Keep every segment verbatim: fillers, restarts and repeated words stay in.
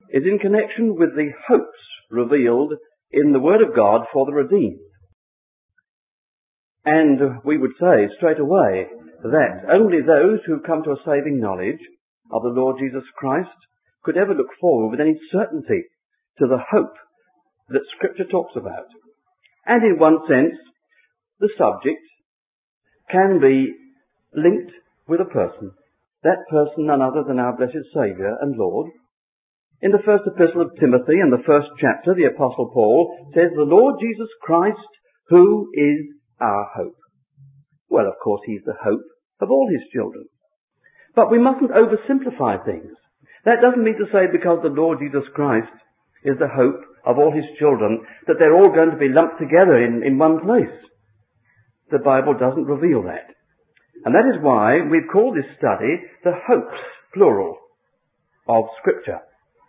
is in connection with the hopes revealed in the Word of God for the redeemed. And we would say straight away that only those who come to a saving knowledge of the Lord Jesus Christ could ever look forward with any certainty to the hope that Scripture talks about. And in one sense, the subject can be linked with a person. That person none other than our blessed Saviour and Lord. In the first epistle of Timothy, in the first chapter, the Apostle Paul says, "The Lord Jesus Christ, who is our hope." Well, of course, he's the hope of all his children. But we mustn't oversimplify things. That doesn't mean to say because the Lord Jesus Christ is the hope of all his children that they're all going to be lumped together in, in one place. The Bible doesn't reveal that. And that is why we've called this study the hopes, plural, of Scripture.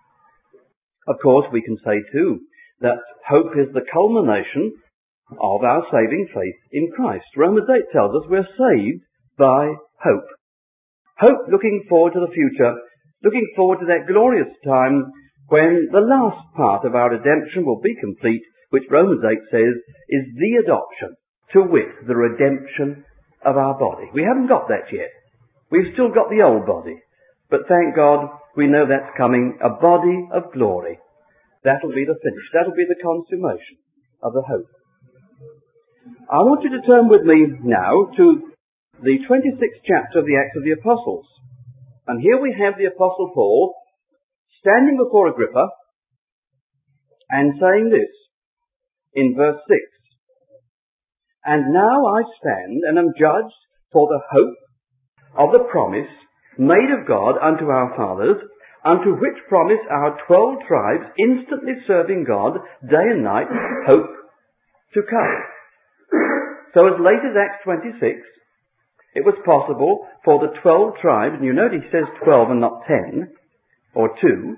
Of course, we can say too that hope is the culmination of our saving faith in Christ. Romans eight tells us we're saved by hope. Hope looking forward to the future, looking forward to that glorious time when the last part of our redemption will be complete, which Romans eight says is the adoption, to wit, the redemption of our body. We haven't got that yet. We've still got the old body. But thank God, we know that's coming, a body of glory. That'll be the finish. That'll be the consummation of the hope. I want you to turn with me now to the twenty-sixth chapter of the Acts of the Apostles. And here we have the Apostle Paul standing before Agrippa and saying this in verse six. "And now I stand and am judged for the hope of the promise made of God unto our fathers, unto which promise our twelve tribes, instantly serving God day and night, hope to come." So as late as Acts twenty-six, it was possible for the twelve tribes, and you note he says twelve and not ten, or two,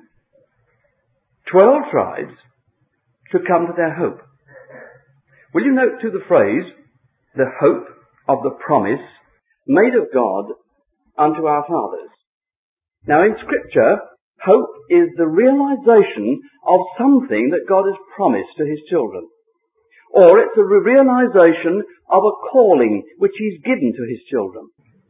twelve tribes to come to their hope. Will you note too the phrase, the hope of the promise made of God unto our fathers? Now in Scripture, hope is the realization of something that God has promised to his children. Or it's a realization of a calling which he's given to his children.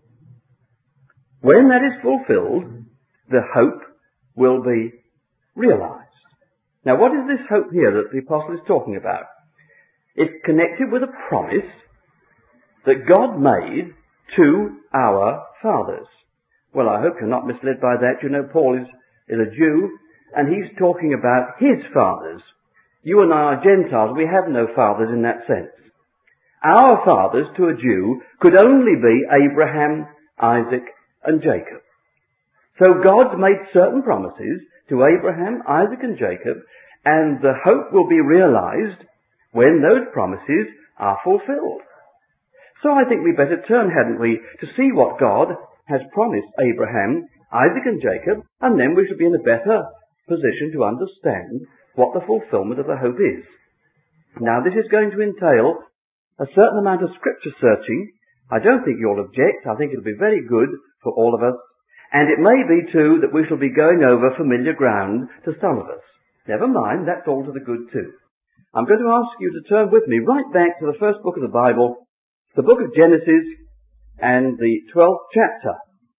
When that is fulfilled, the hope will be realized. Now what is this hope here that the apostle is talking about? It's connected with a promise that God made to our fathers. Well, I hope you're not misled by that. You know, Paul is, is a Jew, and he's talking about his fathers. You and I are Gentiles. We have no fathers in that sense. Our fathers to a Jew could only be Abraham, Isaac, and Jacob. So God's made certain promises to Abraham, Isaac, and Jacob, and the hope will be realized when those promises are fulfilled. So I think we better turn, hadn't we, to see what God has promised Abraham, Isaac, and Jacob, and then we shall be in a better position to understand what the fulfillment of the hope is. Now, this is going to entail a certain amount of scripture searching. I don't think you'll object. I think it'll be very good for all of us. And it may be, too, that we shall be going over familiar ground to some of us. Never mind, that's all to the good, too. I'm going to ask you to turn with me right back to the first book of the Bible, the book of Genesis, and the twelfth chapter.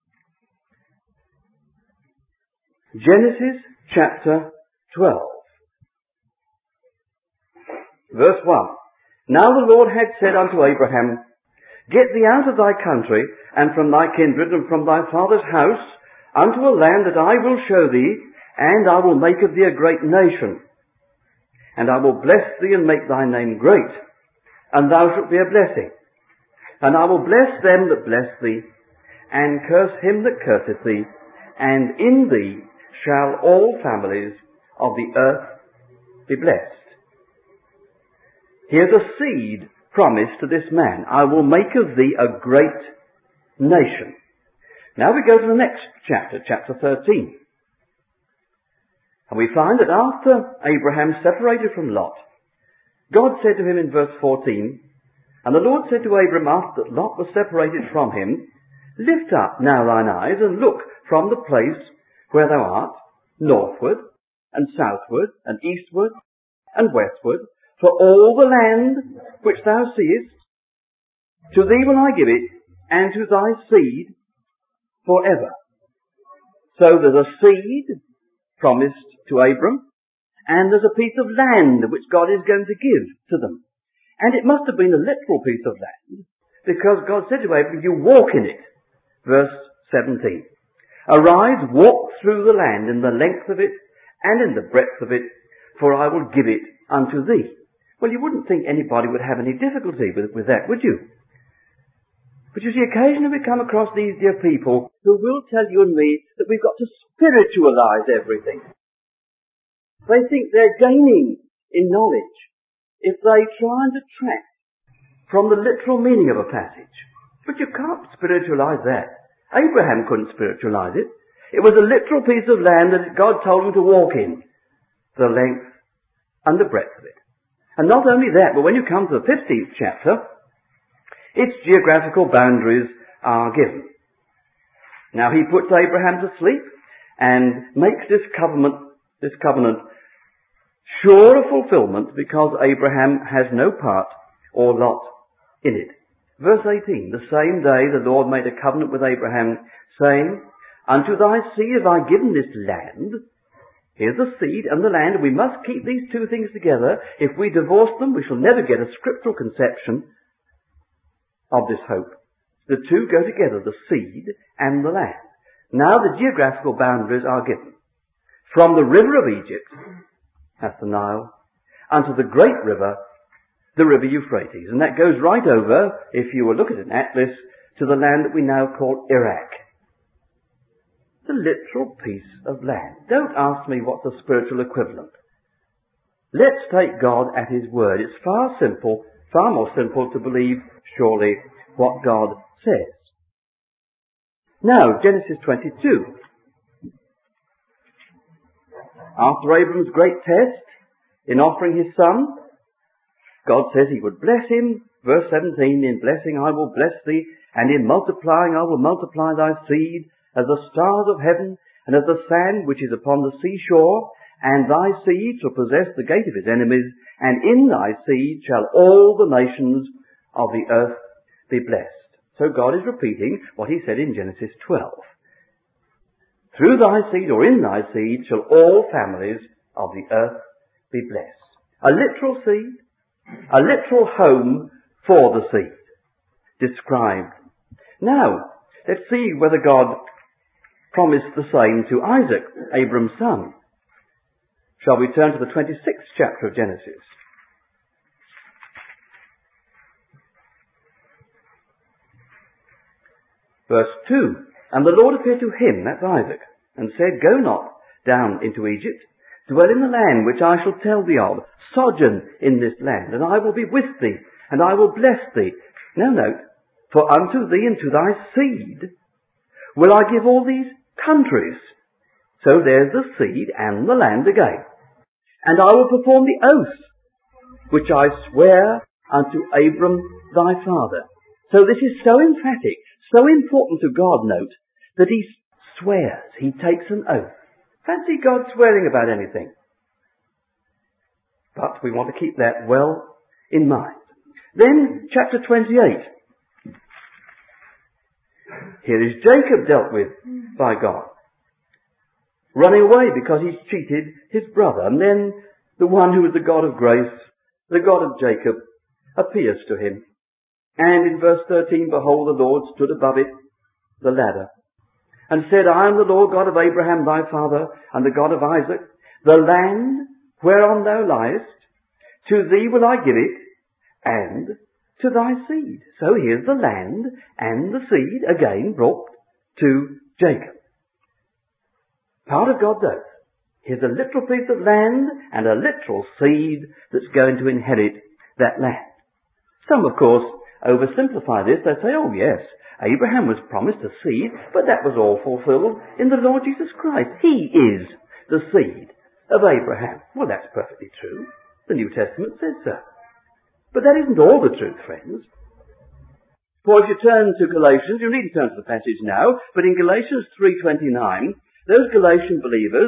Genesis chapter twelve. Verse one. "Now the Lord had said unto Abraham, Get thee out of thy country, and from thy kindred, and from thy father's house, unto a land that I will show thee, and I will make of thee a great nation. And I will bless thee, and make thy name great, and thou shalt be a blessing. And I will bless them that bless thee, and curse him that curseth thee, and in thee shall all families of the earth be blessed." Here's a seed promised to this man. "I will make of thee a great nation." Now we go to the next chapter, chapter thirteen. And we find that after Abraham separated from Lot, God said to him in verse fourteen, "And the Lord said to Abram after that Lot was separated from him, Lift up now thine eyes, and look from the place where thou art, northward, and southward, and eastward, and westward, for all the land which thou seest, to thee will I give it, and to thy seed forever. So there's a seed promised to Abram, and there's a piece of land which God is going to give to them. And it must have been a literal piece of land, because God said to Abram, you walk in it. Verse seventeen. Arise, walk through the land in the length of it, and in the breadth of it, for I will give it unto thee. Well, you wouldn't think anybody would have any difficulty with, with that, would you? But you see, occasionally we come across these dear people who will tell you and me that we've got to spiritualize everything. They think they're gaining in knowledge if they try and detract from the literal meaning of a passage. But you can't spiritualize that. Abraham couldn't spiritualize it. It was a literal piece of land that God told him to walk in, the length and the breadth of it. And not only that, but when you come to the fifteenth chapter, its geographical boundaries are given. Now he puts Abraham to sleep and makes this covenant, this covenant sure of fulfillment, because Abraham has no part or lot in it. Verse eighteen, the same day the Lord made a covenant with Abraham, saying, unto thy seed have I given this land. Here's the seed and the land, and we must keep these two things together. If we divorce them, we shall never get a scriptural conception of this hope. The two go together, the seed and the land. Now the geographical boundaries are given. From the river of Egypt, that's the Nile, unto the great river, the river Euphrates. And that goes right over, if you will look at an atlas, to the land that we now call Iraq. The literal piece of land. Don't ask me what's the spiritual equivalent. Let's take God at His word. It's far simple, far more simple to believe, surely, what God says. Now, Genesis twenty-two. After Abram's great test in offering his son, God says He would bless him. Verse seventeen, in blessing I will bless thee, and in multiplying I will multiply thy seed as the stars of heaven, and as the sand which is upon the seashore, and thy seed shall possess the gate of his enemies, and in thy seed shall all the nations of the earth be blessed. So God is repeating what He said in Genesis twelve. Through thy seed, or in thy seed, shall all families of the earth be blessed. A literal seed, a literal home for the seed, described. Now, let's see whether God promised the same to Isaac, Abram's son. Shall we turn to the twenty-sixth chapter of Genesis? Verse two, and the Lord appeared to him, that's Isaac, and said, go not down into Egypt, dwell in the land which I shall tell thee of, sojourn in this land, and I will be with thee, and I will bless thee. Now note, for unto thee and to thy seed will I give all these countries. So there's the seed and the land again. And I will perform the oath which I swear unto Abram thy father. So this is so emphatic, so important to God, note, that He swears, He takes an oath. Fancy God swearing about anything. But we want to keep that well in mind. Then, chapter twenty-eight. Here is Jacob dealt with by God, running away because he's cheated his brother. And then the one who is the God of grace, the God of Jacob, appears to him. And in verse thirteen, behold, the Lord stood above it, the ladder, and said, I am the Lord God of Abraham thy father, and the God of Isaac. The land whereon thou liest, to thee will I give it, and to thy seed. So here's the land and the seed again brought to Jacob. Part of God's oath. Here's a literal piece of land and a literal seed that's going to inherit that land. Some, of course, oversimplify this. They say, oh yes, Abraham was promised a seed, but that was all fulfilled in the Lord Jesus Christ. He is the seed of Abraham. Well, that's perfectly true. The New Testament says so. But that isn't all the truth, friends. For if you turn to Galatians, you need to turn to the passage now, but in Galatians three twenty-nine, those Galatian believers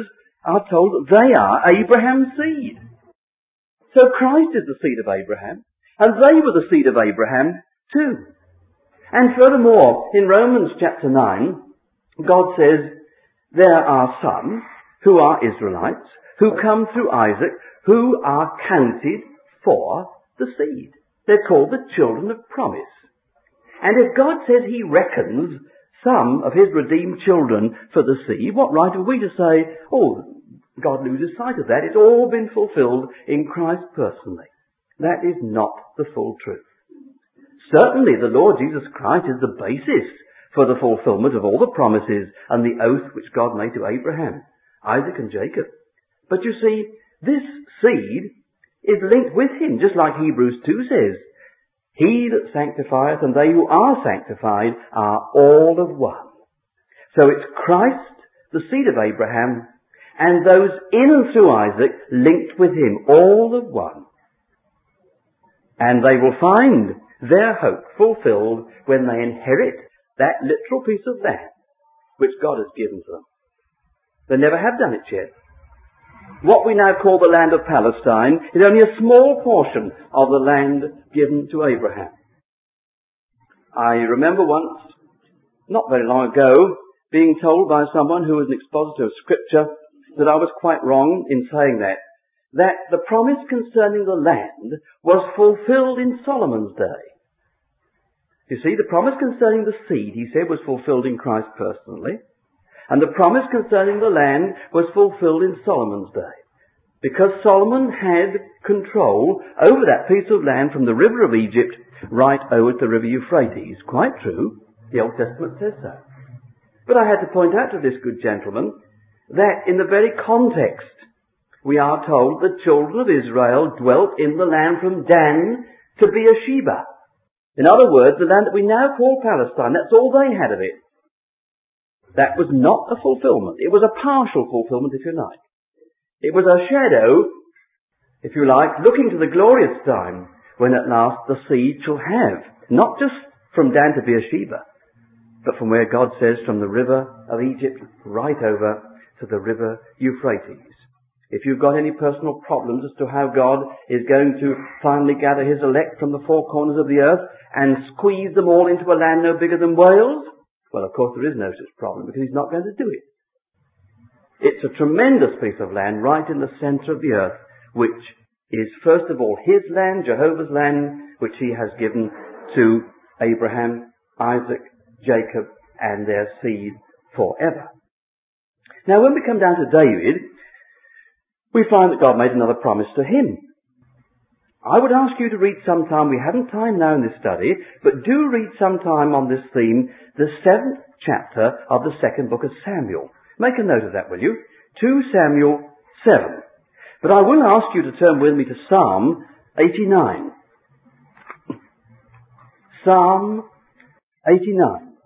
are told that they are Abraham's seed. So Christ is the seed of Abraham, and they were the seed of Abraham too. And furthermore, in Romans chapter nine, God says, there are some who are Israelites, who come through Isaac, who are counted for the seed. They're called the children of promise. And if God says he reckons some of his redeemed children for the seed, what right are we to say, oh, God loses sight of that. It's all been fulfilled in Christ personally. That is not the full truth. Certainly the Lord Jesus Christ is the basis for the fulfillment of all the promises and the oath which God made to Abraham, Isaac and Jacob. But you see, this seed is linked with him, just like Hebrews two says, he that sanctifieth and they who are sanctified are all of one. So it's Christ, the seed of Abraham, and those in and through Isaac linked with him, all of one. And they will find their hope fulfilled when they inherit that literal piece of land which God has given to them. They never have done it yet. What we now call the land of Palestine is only a small portion of the land given to Abraham. I remember once, not very long ago, being told by someone who was an expositor of Scripture that I was quite wrong in saying that, that the promise concerning the land was fulfilled in Solomon's day. You see, the promise concerning the seed, he said, was fulfilled in Christ personally, and the promise concerning the land was fulfilled in Solomon's day, because Solomon had control over that piece of land from the river of Egypt right over to the river Euphrates. Quite true. The Old Testament says so. But I had to point out to this good gentleman that in the very context we are told the children of Israel dwelt in the land from Dan to Beersheba. In other words, the land that we now call Palestine, that's all they had of it. That was not a fulfillment. It was a partial fulfillment, if you like. It was a shadow, if you like, looking to the glorious time when at last the seed shall have, not just from Dan to Beersheba, but from where God says from the river of Egypt right over to the river Euphrates. If you've got any personal problems as to how God is going to finally gather his elect from the four corners of the earth and squeeze them all into a land no bigger than Wales, well, of course, there is no such problem because he's not going to do it. It's a tremendous piece of land right in the centre of the earth, which is, first of all, his land, Jehovah's land, which he has given to Abraham, Isaac, Jacob, and their seed forever. Now, when we come down to David, we find that God made another promise to him. I would ask you to read sometime, we haven't time now in this study, but do read sometime on this theme, the seventh chapter of the second book of Samuel. Make a note of that, will you? two Samuel seven. But I will ask you to turn with me to Psalm eighty-nine. Psalm eighty-nine.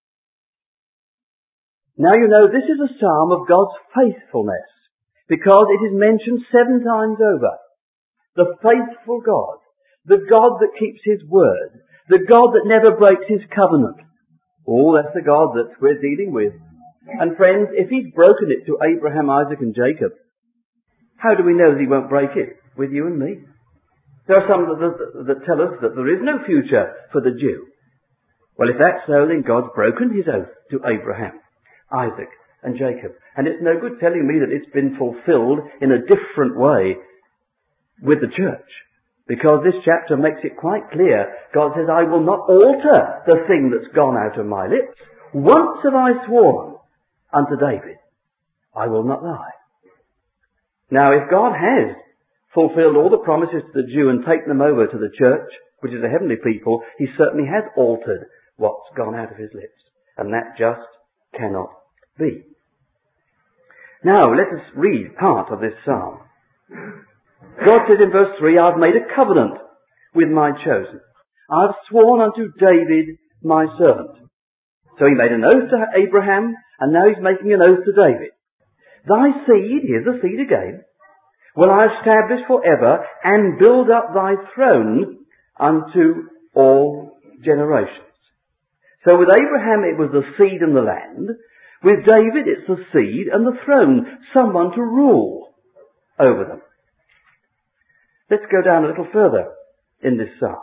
Now you know this is a psalm of God's faithfulness, because it is mentioned seven times over. The faithful God, the God that keeps his word, the God that never breaks his covenant. Oh, that's the God that we're dealing with. And friends, if he's broken it to Abraham, Isaac and Jacob, how do we know that he won't break it with you and me? There are some that, that, that tell us that there is no future for the Jew. Well, if that's so, then God's broken his oath to Abraham, Isaac and Jacob. And it's no good telling me that it's been fulfilled in a different way with the church, because this chapter makes it quite clear. God says, I will not alter the thing that's gone out of my lips. Once have I sworn unto David, I will not lie. Now, if God has fulfilled all the promises to the Jew and taken them over to the church, which is a heavenly people, he certainly has altered what's gone out of his lips. And that just cannot be. Now, let us read part of this psalm. God says in verse three, I've made a covenant with my chosen. I've sworn unto David my servant. So he made an oath to Abraham, and now he's making an oath to David. Thy seed, here's the seed again, will I establish forever, and build up thy throne unto all generations. So with Abraham it was the seed and the land. With David, it's the seed and the throne, someone to rule over them. Let's go down a little further in this psalm.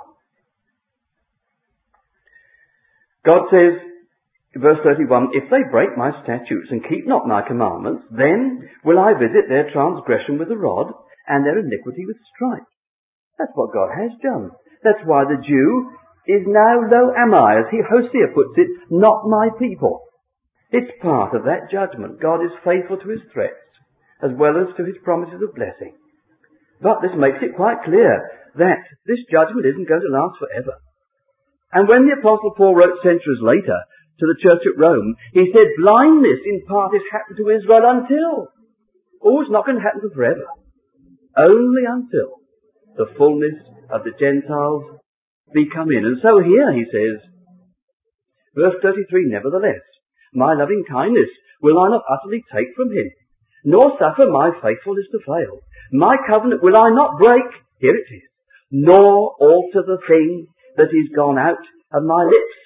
God says, verse thirty-one, if they break my statutes and keep not my commandments, then will I visit their transgression with a rod and their iniquity with stripes. That's what God has done. That's why the Jew is now lo am I, as he Hosea puts it, not my people. It's part of that judgment. God is faithful to his threats as well as to his promises of blessing. But this makes it quite clear that this judgment isn't going to last forever. And when the Apostle Paul wrote centuries later to the church at Rome, he said blindness in part has happened to Israel until. Oh, it's not going to happen for forever. Only until the fullness of the Gentiles be come in. And so here he says, verse thirty-three, nevertheless, my loving kindness will I not utterly take from him, nor suffer my faithfulness to fail. My covenant will I not break, here it is, nor alter the thing that is gone out of my lips.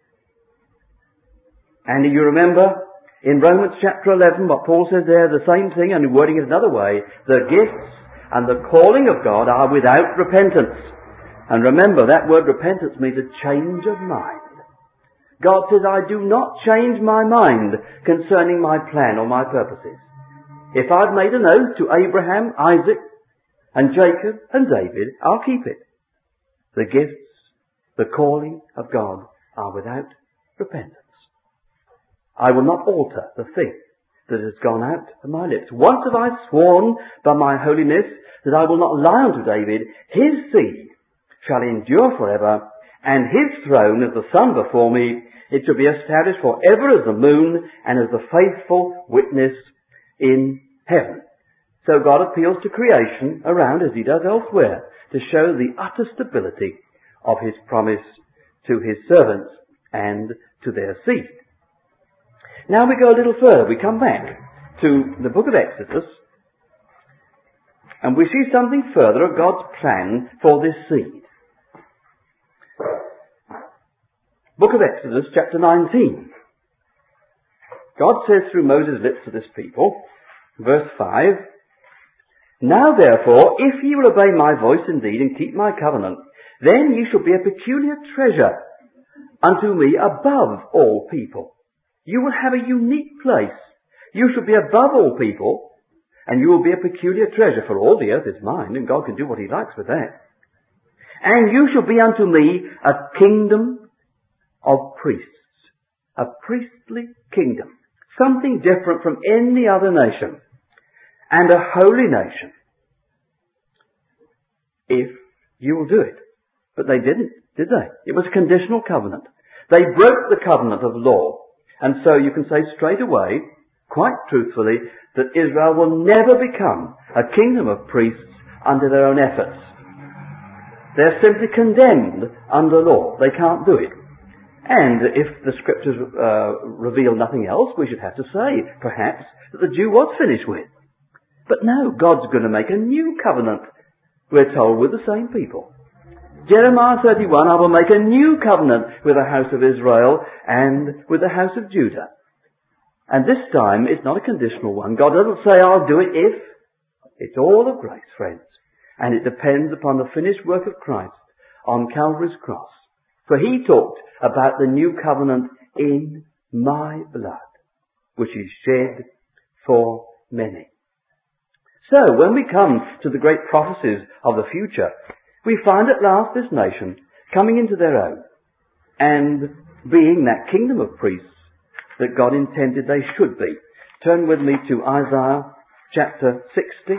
And you remember in Romans chapter eleven what Paul says there, the same thing, and wording it another way, the gifts and the calling of God are without repentance. And remember, that word repentance means a change of mind. God says, I do not change my mind concerning my plan or my purposes. If I've made an oath to Abraham, Isaac, and Jacob, and David, I'll keep it. The gifts, the calling of God are without repentance. I will not alter the thing that has gone out of my lips. Once have I sworn by my holiness that I will not lie unto David. His seed shall endure forever, and his throne as the sun before me. It shall be established forever as the moon and as the faithful witness in heaven. So God appeals to creation around, as he does elsewhere, to show the utter stability of his promise to his servants and to their seed. Now we go a little further. We come back to the book of Exodus, and we see something further of God's plan for this seed. Book of Exodus, chapter nineteen. God says through Moses' lips to this people, verse five, now therefore, if ye will obey my voice indeed and keep my covenant, then ye shall be a peculiar treasure unto me above all people. You will have a unique place. You shall be above all people, and you will be a peculiar treasure, for all the earth is mine, and God can do what he likes with that. And you shall be unto me a kingdom of priests, a priestly kingdom, something different from any other nation, and a holy nation, if you will do it. But they didn't, did they? It was a conditional covenant. They broke the covenant of law. And so you can say straight away, quite truthfully, that Israel will never become a kingdom of priests under their own efforts. They're simply condemned under law. They can't do it. And if the scriptures uh, reveal nothing else, we should have to say, perhaps, that the Jew was finished with. But no, God's going to make a new covenant, we're told, with the same people. Jeremiah thirty-one, I will make a new covenant with the house of Israel and with the house of Judah. And this time, it's not a conditional one. God doesn't say, I'll do it if. It's all of grace, friends. And it depends upon the finished work of Christ on Calvary's cross. For he talked about the new covenant in my blood, which is shed for many. So, when we come to the great prophecies of the future, we find at last this nation coming into their own and being that kingdom of priests that God intended they should be. Turn with me to Isaiah chapter sixty.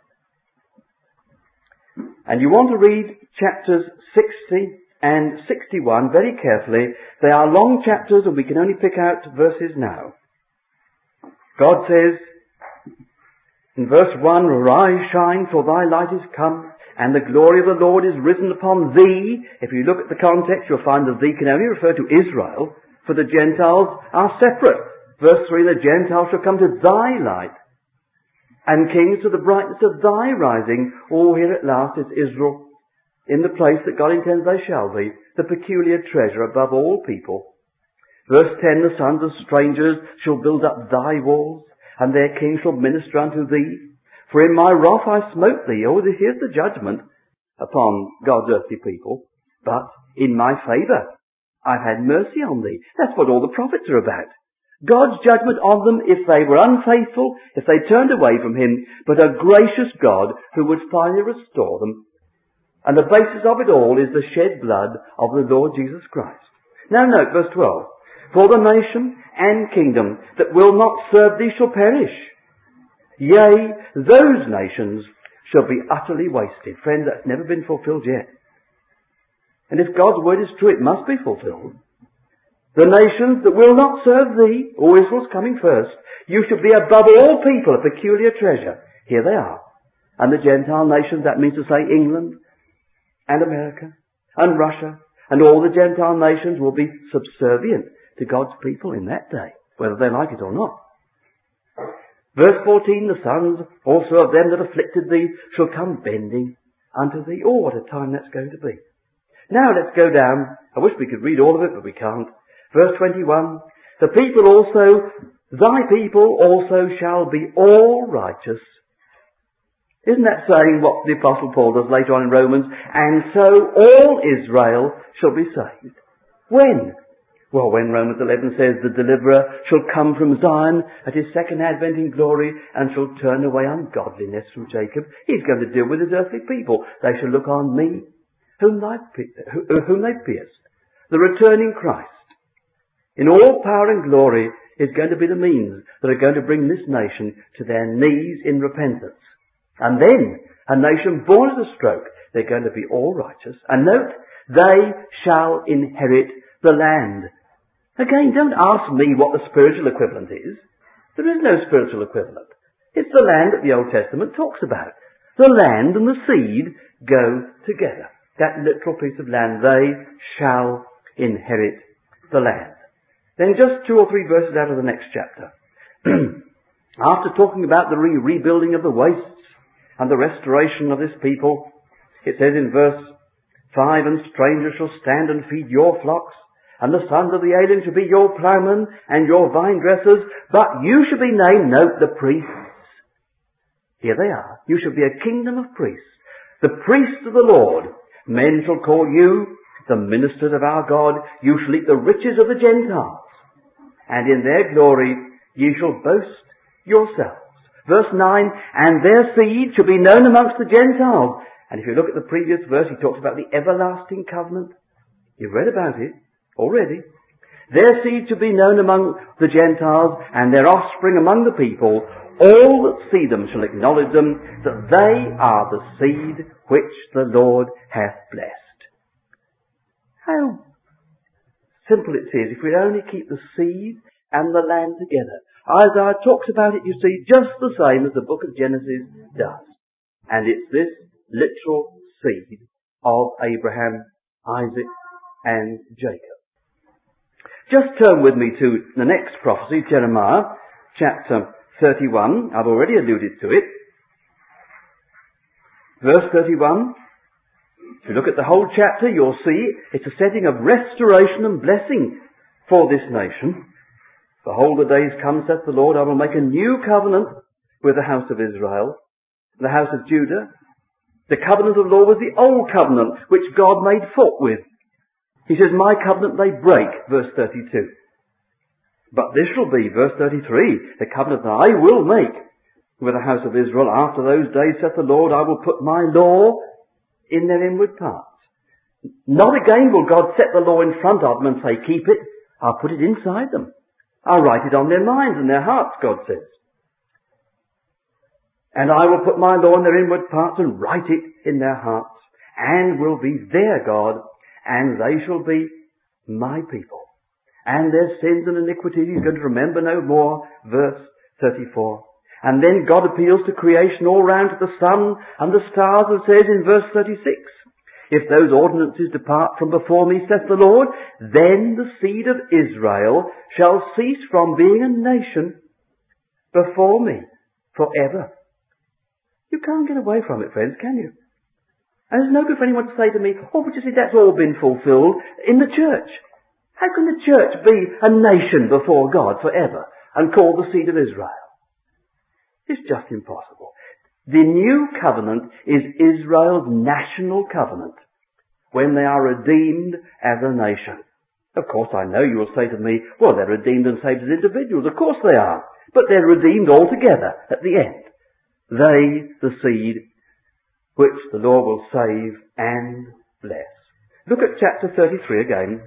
And you want to read chapters sixty and sixty-one very carefully. They are long chapters and we can only pick out verses now. God says in verse one, arise, shine, for thy light is come, and the glory of the Lord is risen upon thee. If you look at the context, you'll find that thee can only refer to Israel, for the Gentiles are separate. Verse three, the Gentiles shall come to thy light, and kings to the brightness of thy rising. All here at last is Israel, in the place that God intends they shall be, the peculiar treasure above all people. Verse ten, the sons of strangers shall build up thy walls, and their king shall minister unto thee. For in my wrath I smote thee. Oh, here's the judgment upon God's earthly people. But in my favour I've had mercy on thee. That's what all the prophets are about. God's judgment on them if they were unfaithful, if they turned away from him, but a gracious God who would finally restore them. And the basis of it all is the shed blood of the Lord Jesus Christ. Now note verse twelve. For the nation and kingdom that will not serve thee shall perish. Yea, those nations shall be utterly wasted. Friend, that's never been fulfilled yet. And if God's word is true, it must be fulfilled. The nations that will not serve thee, O Israel's coming first, you shall be above all people a peculiar treasure. Here they are. And the Gentile nations, that means to say England and America and Russia and all the Gentile nations will be subservient to God's people in that day, whether they like it or not. Verse fourteen, the sons also of them that afflicted thee shall come bending unto thee. Oh, what a time that's going to be. Now let's go down. I wish we could read all of it, but we can't. Verse twenty-one, the people also, thy people also shall be all righteous. Isn't that saying what the Apostle Paul does later on in Romans? And so all Israel shall be saved. When? Well, when Romans eleven says the deliverer shall come from Zion at his second advent in glory and shall turn away ungodliness from Jacob, he's going to deal with his earthly people. They shall look on me, whom, whom they pierced, the returning Christ. In all power and glory is going to be the means that are going to bring this nation to their knees in repentance. And then a nation born of the stroke, they're going to be all righteous. And note, they shall inherit the land. Again, don't ask me what the spiritual equivalent is. There is no spiritual equivalent. It's the land that the Old Testament talks about. The land and the seed go together. That literal piece of land, they shall inherit the land. Then just two or three verses out of the next chapter. After talking about the re- rebuilding of the wastes and the restoration of this people, it says in verse five, and strangers shall stand and feed your flocks, and the sons of the alien shall be your ploughmen and your vine dressers, but you shall be named, note, the priests. Here they are. You shall be a kingdom of priests. The priests of the Lord. Men shall call you the ministers of our God. You shall eat the riches of the Gentiles. And in their glory ye shall boast yourselves. Verse nine, and their seed shall be known amongst the Gentiles. And if you look at the previous verse, he talks about the everlasting covenant. You've read about it already. Their seed shall be known among the Gentiles, and their offspring among the people. All that see them shall acknowledge them, that they are the seed which the Lord hath blessed. How simple it is if we only keep the seed and the land together. Isaiah talks about it, you see, just the same as the book of Genesis does. And it's this literal seed of Abraham, Isaac, and Jacob. Just turn with me to the next prophecy, Jeremiah, chapter thirty-one. I've already alluded to it. Verse thirty-one. If you look at the whole chapter, you'll see it's a setting of restoration and blessing for this nation. Behold, the days come, saith the Lord, I will make a new covenant with the house of Israel, the house of Judah. The covenant of law was the old covenant, which God made fault with. He says, my covenant they break, verse thirty-two. But this shall be, verse thirty-three, the covenant that I will make with the house of Israel. After those days, saith the Lord, I will put my law in their inward parts. Not again will God set the law in front of them and say, keep it. I'll put it inside them. I'll write it on their minds and their hearts, God says. And I will put my law in their inward parts and write it in their hearts, and will be their God, and they shall be my people. And their sins and iniquities he's going to remember no more. Verse thirty-four. And then God appeals to creation all round to the sun and the stars, and says in verse thirty-six, if those ordinances depart from before me, saith the Lord, then the seed of Israel shall cease from being a nation before me forever. You can't get away from it, friends, can you? And it's no good for anyone to say to me, oh, but you see, that's all been fulfilled in the church. How can the church be a nation before God forever and called the seed of Israel? It's just impossible. The new covenant is Israel's national covenant when they are redeemed as a nation. Of course, I know you will say to me, well, they're redeemed and saved as individuals. Of course they are. But they're redeemed all together at the end. They, the seed, which the Lord will save and bless. Look at chapter thirty-three again.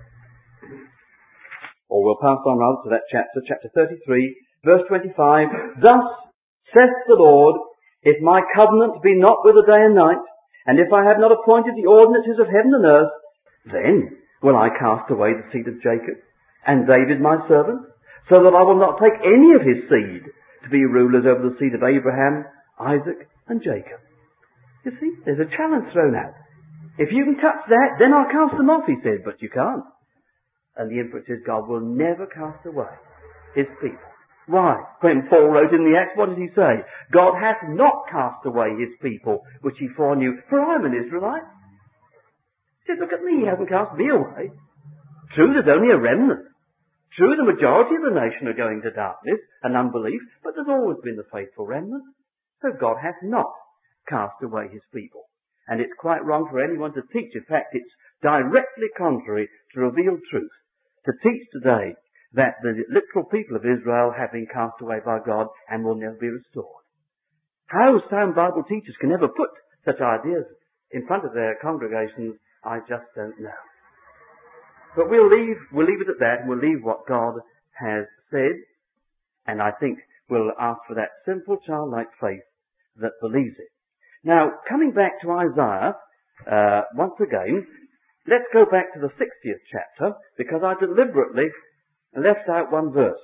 Or we'll pass on rather to that chapter, chapter thirty-three, verse twenty-five. Thus saith the Lord, if my covenant be not with the day and night, and if I have not appointed the ordinances of heaven and earth, then will I cast away the seed of Jacob, and David my servant, so that I will not take any of his seed to be rulers over the seed of Abraham, Isaac, and Jacob. You see, there's a challenge thrown out. If you can touch that, then I'll cast them off, he said, but you can't. And the inference is God will never cast away his people. Why? When Paul wrote in the Acts, what did he say? God hath not cast away his people, which he foreknew, for I am an Israelite. He said, look at me, he hasn't cast me away. True, there's only a remnant. True, the majority of the nation are going to darkness and unbelief, but there's always been the faithful remnant. So God hath not cast away his people. And it's quite wrong for anyone to teach. In fact, it's directly contrary to revealed truth to teach today that the literal people of Israel have been cast away by God and will never be restored. How sound Bible teachers can ever put such ideas in front of their congregations, I just don't know. But we'll leave, we'll leave it at that, and we'll leave what God has said, and I think we'll ask for that simple childlike faith that believes it. Now, coming back to Isaiah, uh, once again, let's go back to the sixtieth chapter, because I deliberately left out one verse.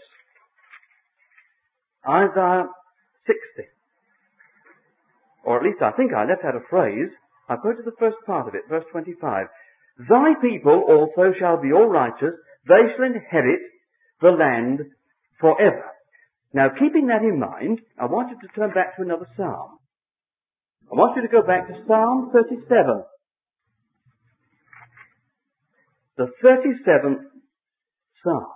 Isaiah sixty. Or at least I think I left out a phrase. I quoted the first part of it, verse twenty-five. Thy people also shall be all righteous, they shall inherit the land forever. Now, keeping that in mind, I want you to turn back to another psalm. I want you to go back to Psalm thirty-seven. The thirty-seventh Psalm.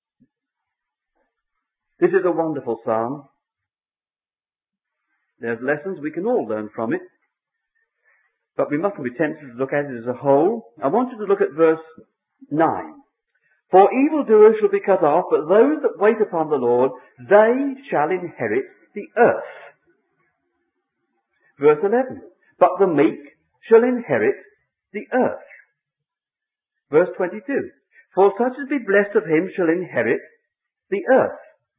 This is a wonderful psalm. There's lessons we can all learn from it. But we mustn't be tempted to look at it as a whole. I want you to look at verse nine. For evildoers shall be cut off, but those that wait upon the Lord, they shall inherit the earth. Verse eleven. But the meek shall inherit the earth. Verse twenty-two. For such as be blessed of him shall inherit the earth.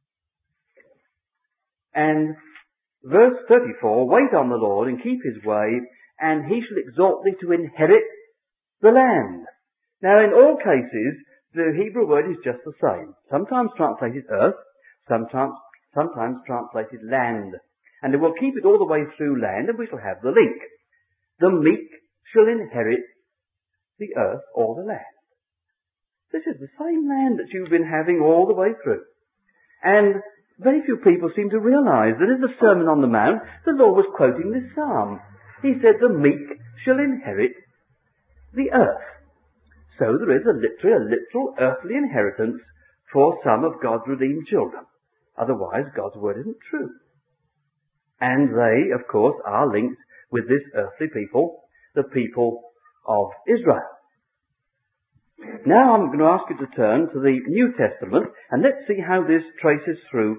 And verse thirty-four. Wait on the Lord and keep his way, and he shall exalt thee to inherit the land. Now, in all cases, the Hebrew word is just the same. Sometimes translated earth, sometimes, sometimes translated land. And we'll keep it all the way through land, and we shall have the link. The meek shall inherit the earth or the land. This is the same land that you've been having all the way through. And very few people seem to realize that in the Sermon on the Mount, the Lord was quoting this psalm. He said, the meek shall inherit the earth. So there is a literal, a literal earthly inheritance for some of God's redeemed children. Otherwise, God's word isn't true. And they, of course, are linked with this earthly people, the people of Israel. Now I'm going to ask you to turn to the New Testament, and let's see how this traces through.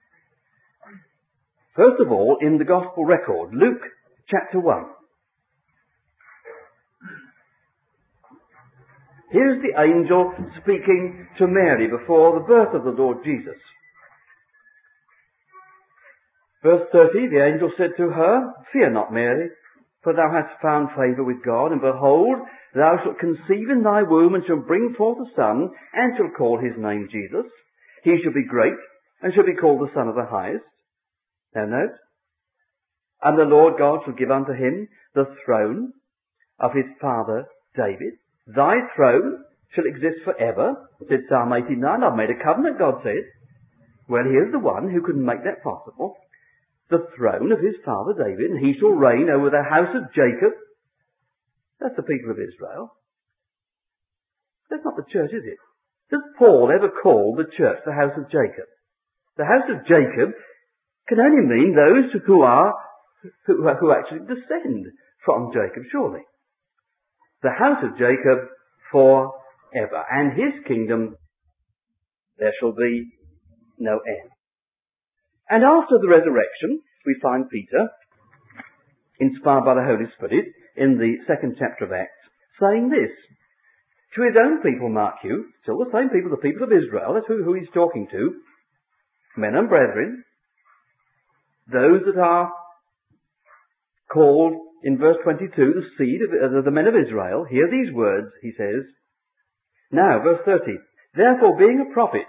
First of all, in the Gospel record, Luke chapter one. Here's the angel speaking to Mary before the birth of the Lord Jesus. Verse thirty, the angel said to her, Fear not, Mary, for thou hast found favour with God, and behold, thou shalt conceive in thy womb, and shalt bring forth a son, and shalt call his name Jesus. He shall be great, and shall be called the Son of the Highest. Now note, and the Lord God shall give unto him the throne of his father David. Thy throne shall exist forever, said Psalm eighty-nine. I've made a covenant, God said. Well, here's the one who can make that possible. The throne of his father David, and he shall reign over the house of Jacob. That's the people of Israel. That's not the church, is it? Does Paul ever call the church the house of Jacob? The house of Jacob can only mean those who are, who, who actually descend from Jacob, surely. The house of Jacob forever, and his kingdom there shall be no end. And after the resurrection, we find Peter, inspired by the Holy Spirit, in the second chapter of Acts, saying this, to his own people, mark you, still the same people, the people of Israel, that's who, who he's talking to, men and brethren, those that are called in verse twenty-two, the seed of uh, the men of Israel, hear these words, he says. Now, verse thirty, therefore being a prophet,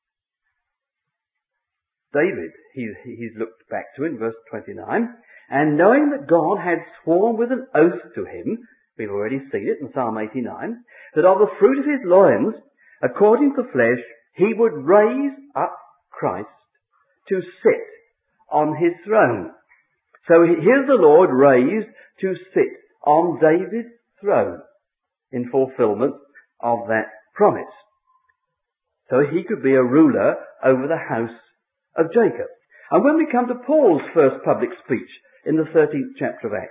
David, he, he's looked back to in verse twenty-nine, and knowing that God had sworn with an oath to him, we've already seen it in Psalm eighty-nine, that of the fruit of his loins, according to the flesh, he would raise up Christ to sit on his throne. So here's the Lord raised to sit on David's throne in fulfillment of that promise. So he could be a ruler over the house of Jacob. And when we come to Paul's first public speech in the thirteenth chapter of Acts,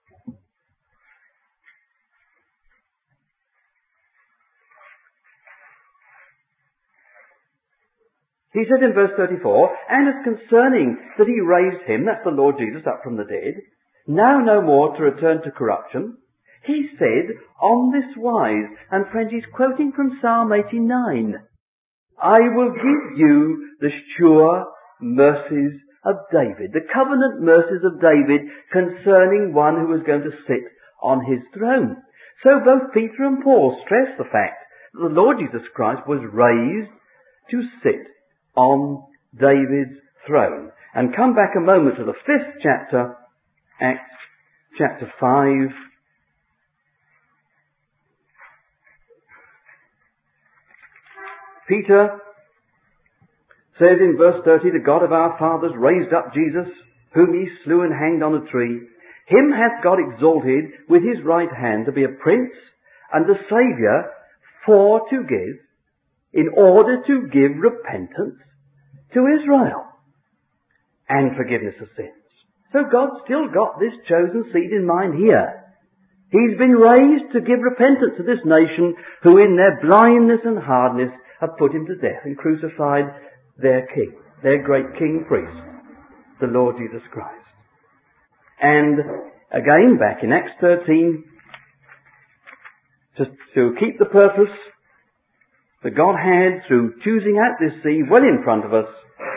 he said in verse thirty-four, and as concerning that he raised him, that's the Lord Jesus, up from the dead, now no more to return to corruption, he said on this wise, and friends, he's quoting from Psalm eighty-nine, I will give you the sure mercies of David, the covenant mercies of David concerning one who was going to sit on his throne. So both Peter and Paul stress the fact that the Lord Jesus Christ was raised to sit on David's throne. And come back a moment to the fifth chapter, Acts chapter five. Peter says in verse thirty, the God of our fathers raised up Jesus, whom he slew and hanged on a tree. Him hath God exalted with his right hand to be a prince and a saviour, for to give, in order to give repentance to Israel and forgiveness of sins. So God's still got this chosen seed in mind here. He's been raised to give repentance to this nation who in their blindness and hardness have put him to death and crucified their king, their great king priest, the Lord Jesus Christ. And again, back in Acts thirteen, to, to keep the purpose that God had through choosing out this seed well in front of us,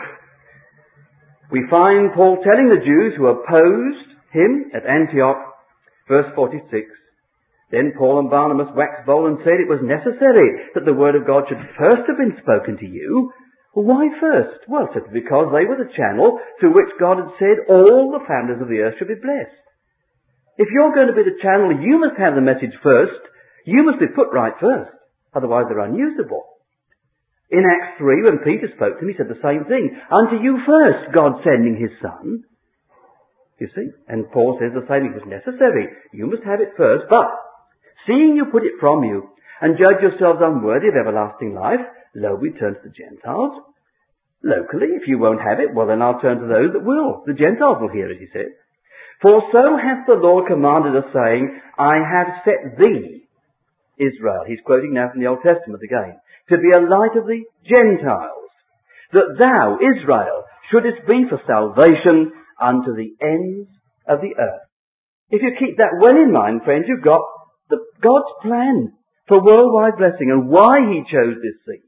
we find Paul telling the Jews who opposed him at Antioch, verse forty-six, then Paul and Barnabas waxed bold and said it was necessary that the word of God should first have been spoken to you. Why first? Well, simply because they were the channel through which God had said all the families of the earth should be blessed. If you're going to be the channel, you must have the message first. You must be put right first. Otherwise they're unusable. In Acts three, when Peter spoke to him, he said the same thing. Unto you first, God sending his Son. You see? And Paul says the same. It was necessary. You must have it first. But, seeing you put it from you, and judge yourselves unworthy of everlasting life, lo, we turn to the Gentiles. Locally, if you won't have it, well then I'll turn to those that will. The Gentiles will hear it, he said. For so hath the Lord commanded us, saying, I have set thee, Israel, he's quoting now from the Old Testament again, to be a light of the Gentiles, that thou, Israel, shouldest be for salvation unto the ends of the earth. If you keep that well in mind, friends, you've got the, God's plan for worldwide blessing and why he chose this seed.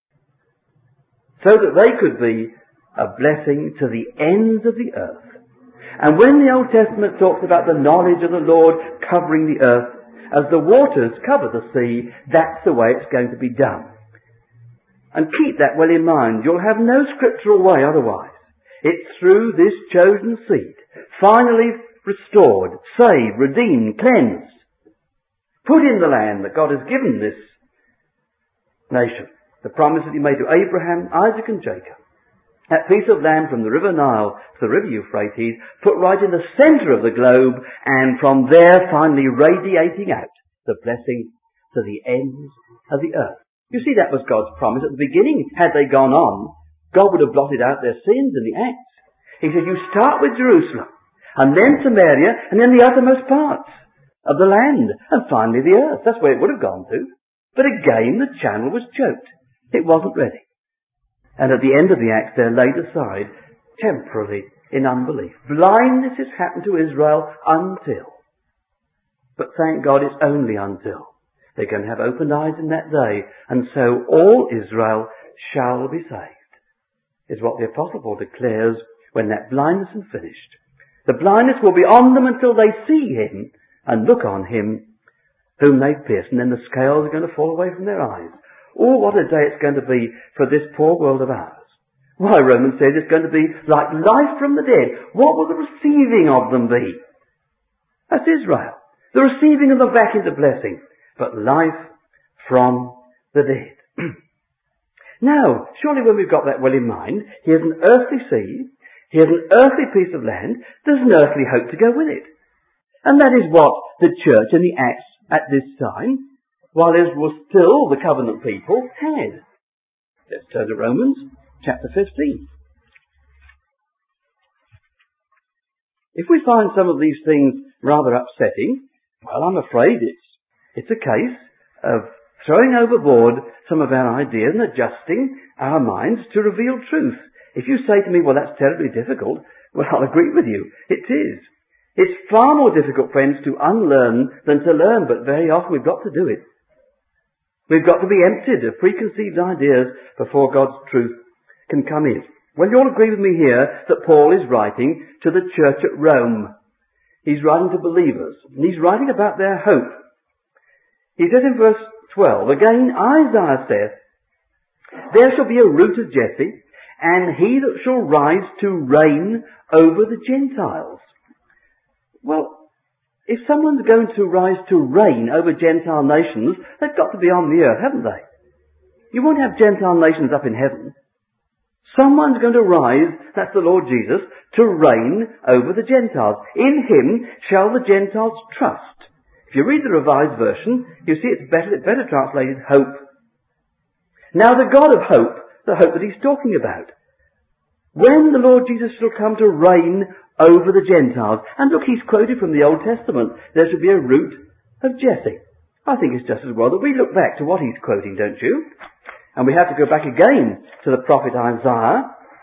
So that they could be a blessing to the ends of the earth. And when the Old Testament talks about the knowledge of the Lord covering the earth, as the waters cover the sea, that's the way it's going to be done. And keep that well in mind. You'll have no scriptural way otherwise. It's through this chosen seed, finally restored, saved, redeemed, cleansed, put in the land that God has given this nation. The promise that he made to Abraham, Isaac and Jacob. That piece of land from the river Nile to the river Euphrates, put right in the centre of the globe, and from there finally radiating out the blessing to the ends of the earth. You see, that was God's promise at the beginning. Had they gone on, God would have blotted out their sins in the Acts. He said, you start with Jerusalem, and then Samaria, and then the uttermost parts of the land, and finally the earth. That's where it would have gone to. But again, the channel was choked. It wasn't ready. And at the end of the Acts, they're laid aside temporarily in unbelief. Blindness has happened to Israel until. But thank God it's only until. They're going to have open eyes in that day, and so all Israel shall be saved, is what the Apostle Paul declares when that blindness is finished. The blindness will be on them until they see him and look on him whom they pierced, and then the scales are going to fall away from their eyes. Oh, what a day it's going to be for this poor world of ours. Why, Romans says it's going to be like life from the dead. What will the receiving of them be? That's Israel. The receiving of them back into blessing. But life from the dead. Now, surely when we've got that well in mind, here's an earthly seed, here's an earthly piece of land, there's an earthly hope to go with it. And that is what the church in the Acts at this time, while Israel was still the covenant people, had. Let's turn to Romans chapter fifteen. If we find some of these things rather upsetting, well, I'm afraid it's It's a case of throwing overboard some of our ideas and adjusting our minds to reveal truth. If you say to me, well, that's terribly difficult, well, I'll agree with you. It is. It's far more difficult, friends, to unlearn than to learn, but very often we've got to do it. We've got to be emptied of preconceived ideas before God's truth can come in. Well, you'll agree with me here that Paul is writing to the church at Rome. He's writing to believers, and he's writing about their hope. He says in verse twelve, again, Isaiah saith, there shall be a root of Jesse, and he that shall rise to reign over the Gentiles. Well, if someone's going to rise to reign over Gentile nations, they've got to be on the earth, haven't they? You won't have Gentile nations up in heaven. Someone's going to rise, that's the Lord Jesus, to reign over the Gentiles. In him shall the Gentiles trust. If you read the Revised Version, you see it's better, better translated hope. Now the God of hope, the hope that he's talking about, when the Lord Jesus shall come to reign over the Gentiles, and look, he's quoted from the Old Testament, there shall be a root of Jesse. I think it's just as well that we look back to what he's quoting, don't you? And we have to go back again to the prophet Isaiah,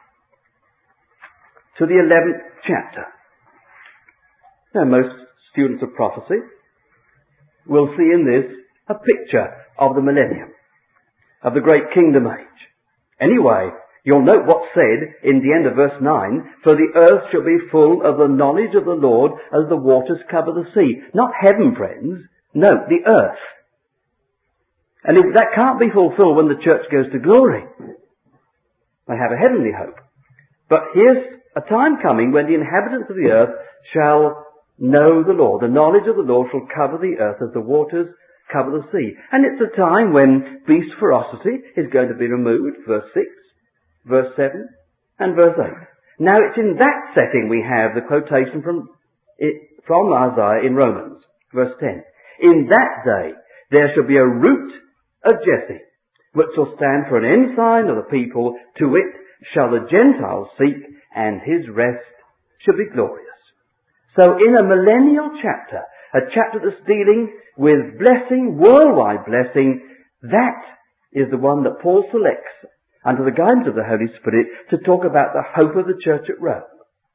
to the eleventh chapter. Now, most students of prophecy we'll see in this a picture of the millennium, of the great kingdom age. Anyway, you'll note what's said in the end of verse nine, for the earth shall be full of the knowledge of the Lord as the waters cover the sea. Not heaven, friends. No, the earth. And if that can't be fulfilled when the church goes to glory. They have a heavenly hope. But here's a time coming when the inhabitants of the earth shall know the Lord. The knowledge of the Lord shall cover the earth as the waters cover the sea. And it's a time when beast ferocity is going to be removed, verse six, verse seven, and verse eight. Now it's in that setting we have the quotation from, it, from Isaiah in Romans, verse ten. In that day there shall be a root of Jesse, which shall stand for an ensign of the people. To it shall the Gentiles seek, and his rest shall be glorious. So in a millennial chapter, a chapter that's dealing with blessing, worldwide blessing, that is the one that Paul selects under the guidance of the Holy Spirit to talk about the hope of the church at Rome.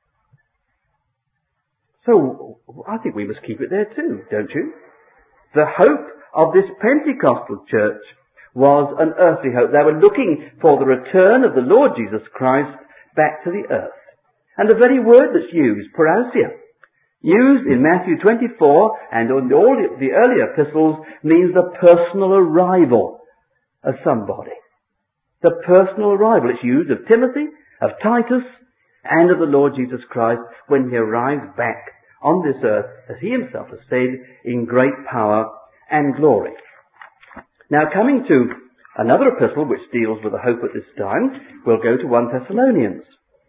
So I think we must keep it there too, don't you? The hope of this Pentecostal church was an earthly hope. They were looking for the return of the Lord Jesus Christ back to the earth. And the very word that's used, parousia, used in Matthew twenty-four and in all the earlier epistles, means the personal arrival of somebody. The personal arrival. It's used of Timothy, of Titus, and of the Lord Jesus Christ when he arrives back on this earth, as he himself has said, in great power and glory. Now, coming to another epistle which deals with the hope at this time, we'll go to First Thessalonians.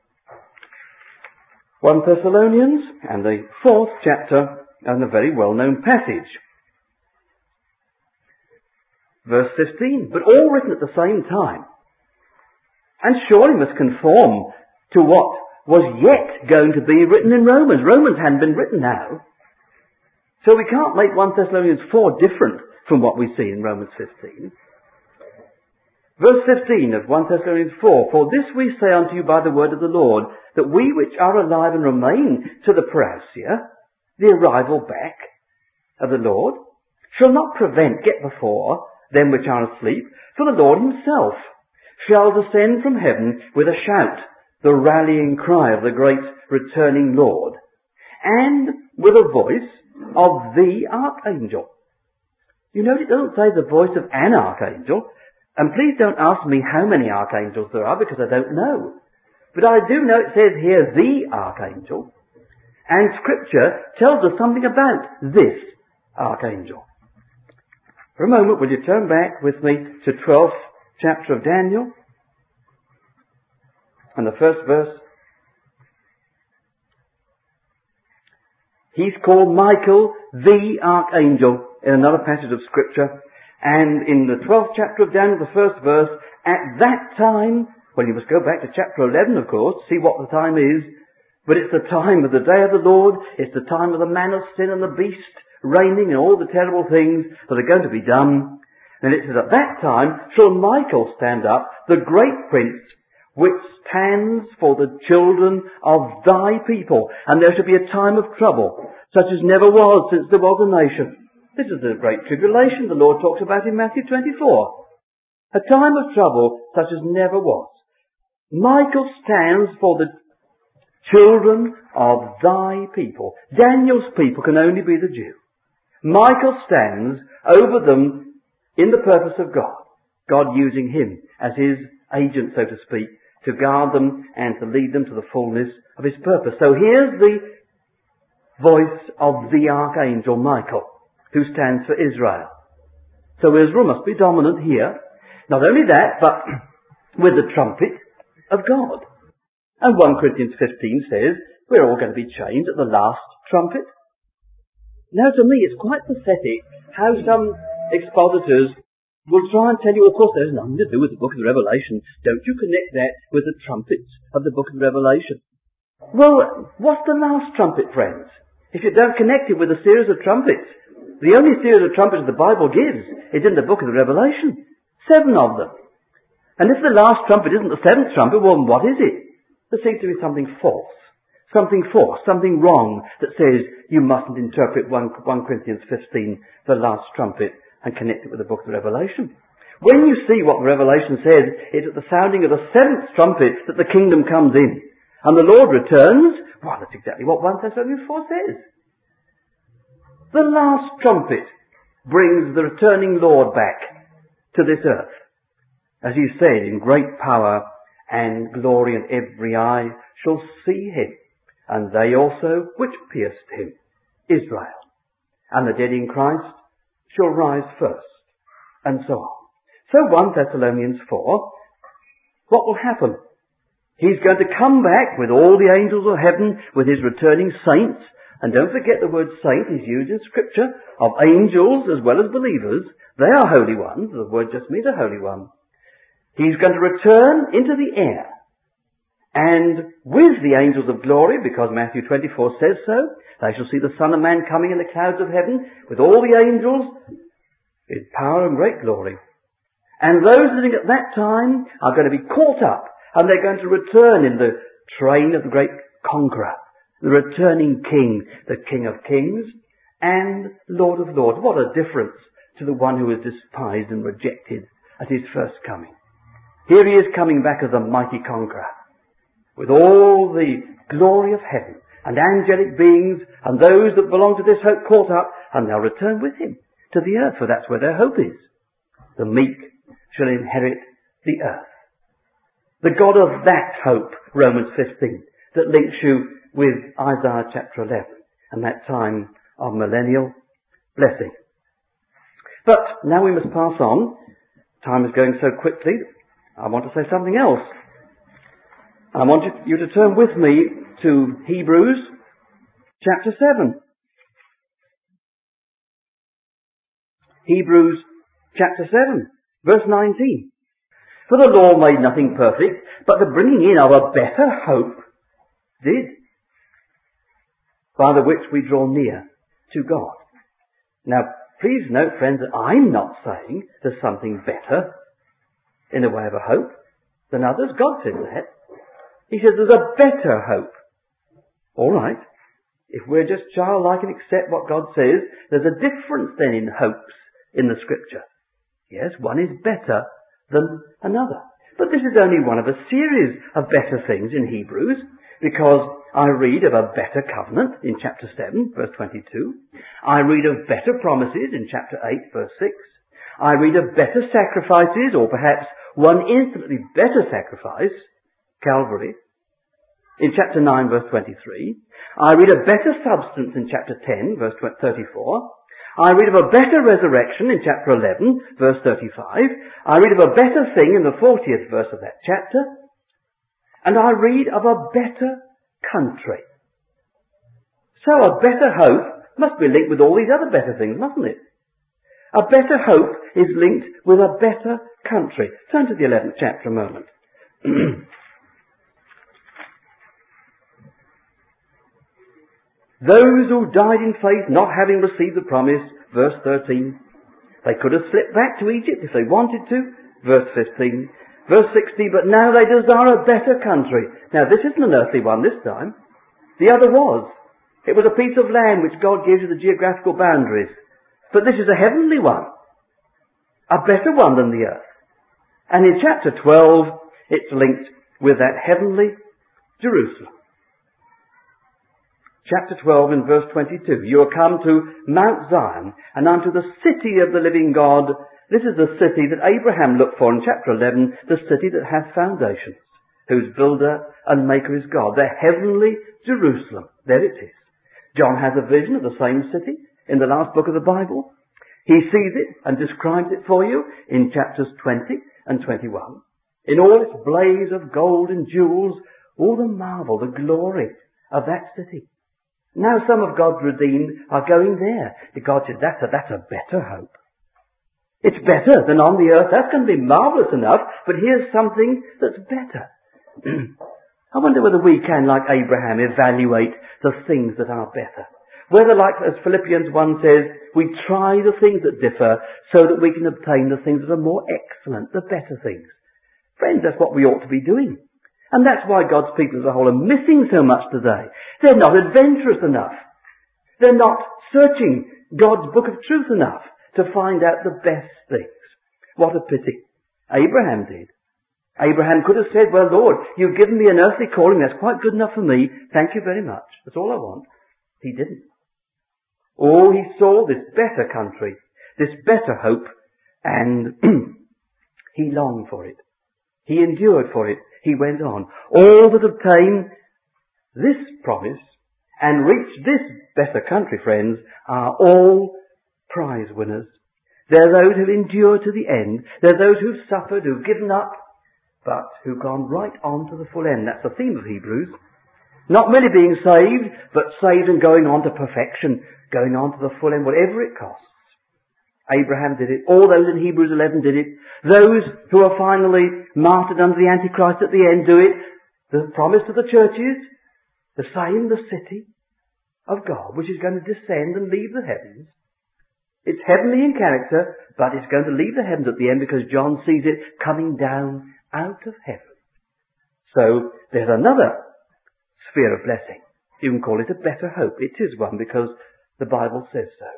First Thessalonians, and the fourth chapter, and a very well-known passage. verse fifteen, but all written at the same time, and surely must conform to what was yet going to be written in Romans. Romans hadn't been written now. So we can't make First Thessalonians four different from what we see in Romans fifteen. Verse fifteen of First Thessalonians four, for this we say unto you by the word of the Lord, that we which are alive and remain to the parousia, the arrival back of the Lord, shall not prevent, get before, them which are asleep, for the Lord himself shall descend from heaven with a shout, the rallying cry of the great returning Lord, and with a voice of the archangel. You note it doesn't say the voice of an archangel, and please don't ask me how many archangels there are, because I don't know. But I do know it says here the archangel, and Scripture tells us something about this archangel. For a moment, will you turn back with me to twelfth chapter of Daniel, and the first verse. He's called Michael the archangel in another passage of Scripture, and in the twelfth chapter of Daniel, the first verse, at that time, well, you must go back to chapter eleven, of course, see what the time is, but it's the time of the day of the Lord, it's the time of the man of sin and the beast reigning and all the terrible things that are going to be done. And it says, at that time shall Michael stand up, the great prince, which stands for the children of thy people. And there shall be a time of trouble, such as never was since there was a nation. This is the great tribulation the Lord talks about in Matthew twenty-four. A time of trouble such as never was. Michael stands for the children of thy people. Daniel's people can only be the Jew. Michael stands over them in the purpose of God. God using him as his agent, so to speak, to guard them and to lead them to the fullness of his purpose. So here's the voice of the archangel Michael, who stands for Israel. So Israel must be dominant here. Not only that, but with the trumpet of God. And First Corinthians fifteen says, we're all going to be changed at the last trumpet. Now to me it's quite pathetic how some expositors will try and tell you, of course there's nothing to do with the book of the Revelation. Don't you connect that with the trumpets of the book of the Revelation? Well, what's the last trumpet, friends? If you don't connect it with a series of trumpets, the only series of trumpets the Bible gives is in the book of the Revelation. Seven of them. And if the last trumpet isn't the seventh trumpet, well, what is it? There seems to be something false. Something false, something wrong that says you mustn't interpret First Corinthians fifteen, the last trumpet, and connect it with the book of the Revelation. When you see what the Revelation says, it's at the sounding of the seventh trumpet that the kingdom comes in. And the Lord returns. Well, that's exactly what First Thessalonians four says. The last trumpet brings the returning Lord back to this earth. As he said, in great power and glory, and every eye shall see him, and they also which pierced him, Israel. And the dead in Christ shall rise first, and so on. So First Thessalonians four, what will happen? He's going to come back with all the angels of heaven, with his returning saints. And don't forget the word saint is used in Scripture of angels as well as believers. They are holy ones. The word just means a holy one. He's going to return into the air. And with the angels of glory, because Matthew twenty-four says so, they shall see the Son of Man coming in the clouds of heaven with all the angels in power and great glory. And those living at that time are going to be caught up, and they're going to return in the train of the great conqueror, the returning King, the King of Kings and Lord of Lords. What a difference to the one who was despised and rejected at his first coming. Here he is coming back as a mighty conqueror, with all the glory of heaven and angelic beings and those that belong to this hope caught up, and they'll return with him to the earth, for that's where their hope is. The meek shall inherit the earth. The God of that hope, Romans fifteen, that links you with Isaiah chapter eleven and that time of millennial blessing. But now we must pass on. Time is going so quickly. I want to say something else. I want you to turn with me to Hebrews chapter seven. Hebrews chapter seven, verse nineteen. For the law made nothing perfect, but the bringing in of a better hope did, by the which we draw near to God. Now, please note, friends, that I'm not saying there's something better in the way of a hope than others. God says that. He says there's a better hope. All right. If we're just childlike and accept what God says, there's a difference then in hopes in the Scripture. Yes, one is better than another. But this is only one of a series of better things in Hebrews, because I read of a better covenant in chapter seven, verse twenty-two. I read of better promises in chapter eight, verse six. I read of better sacrifices, or perhaps one infinitely better sacrifice, Calvary, in chapter nine, verse twenty-three. I read of better substance in chapter ten, verse thirty-four. I read of a better resurrection in chapter eleven, verse thirty-five. I read of a better thing in the fortieth verse of that chapter. And I read of a better country. So a better hope must be linked with all these other better things, mustn't it? A better hope is linked with a better country. Turn to the eleventh chapter a moment. Those who died in faith, not having received the promise, verse thirteen. They could have slipped back to Egypt if they wanted to, verse fifteen. Verse sixty, but now they desire a better country. Now this isn't an earthly one this time. The other was. It was a piece of land which God gives you the geographical boundaries. But this is a heavenly one. A better one than the earth. And in chapter twelve, it's linked with that heavenly Jerusalem. Chapter twelve and verse twenty-two. You are come to Mount Zion and unto the city of the living God. This is the city that Abraham looked for in chapter eleven, the city that has foundations, whose builder and maker is God. The heavenly Jerusalem. There it is. John has a vision of the same city in the last book of the Bible. He sees it and describes it for you in chapters twenty and twenty-one. In all its blaze of gold and jewels, all the marvel, the glory of that city. Now some of God's redeemed are going there. God said, that's a, that's a better hope. It's better than on the earth. That's going to be marvellous enough, but here's something that's better. I wonder whether we can, like Abraham, evaluate the things that are better. Whether, like as Philippians one says, we try the things that differ so that we can obtain the things that are more excellent, the better things. Friends, that's what we ought to be doing. And that's why God's people as a whole are missing so much today. They're not adventurous enough. They're not searching God's book of truth enough to find out the best things. What a pity. Abraham did. Abraham could have said, well, Lord, you've given me an earthly calling. That's quite good enough for me. Thank you very much. That's all I want. He didn't. Oh, he saw this better country, this better hope, and he longed for it. He endured for it. He went on. All that obtain this promise and reach this better country, friends, are all prize winners. They're those who've endured to the end. They're those who've suffered, who've given up, but who've gone right on to the full end. That's the theme of Hebrews. Not merely being saved, but saved and going on to perfection, going on to the full end, whatever it costs. Abraham did it. All those in Hebrews eleven did it. Those who are finally martyred under the Antichrist at the end do it. The promise to the churches, the same, the city of God, which is going to descend and leave the heavens. It's heavenly in character, but it's going to leave the heavens at the end because John sees it coming down out of heaven. So there's another sphere of blessing. You can call it a better hope. It is one because the Bible says so.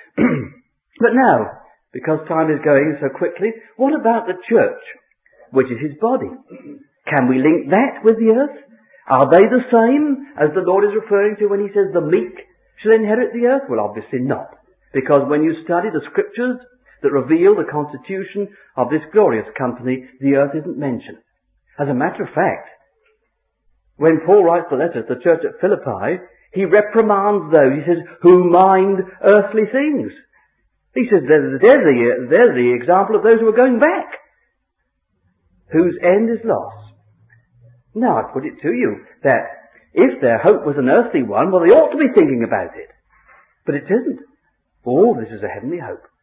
But now, because time is going so quickly, what about the church, which is his body? Can we link that with the earth? Are they the same as the Lord is referring to when he says the meek shall inherit the earth? Well, obviously not. Because when you study the scriptures that reveal the constitution of this glorious company, the earth isn't mentioned. As a matter of fact, when Paul writes the letter to the church at Philippi, he reprimands those, he says, who mind earthly things. He says, they're, they're, the, they're the example of those who are going back, whose end is loss. Now, I put it to you that if their hope was an earthly one, well, they ought to be thinking about it. But it isn't. Oh, this is a heavenly hope.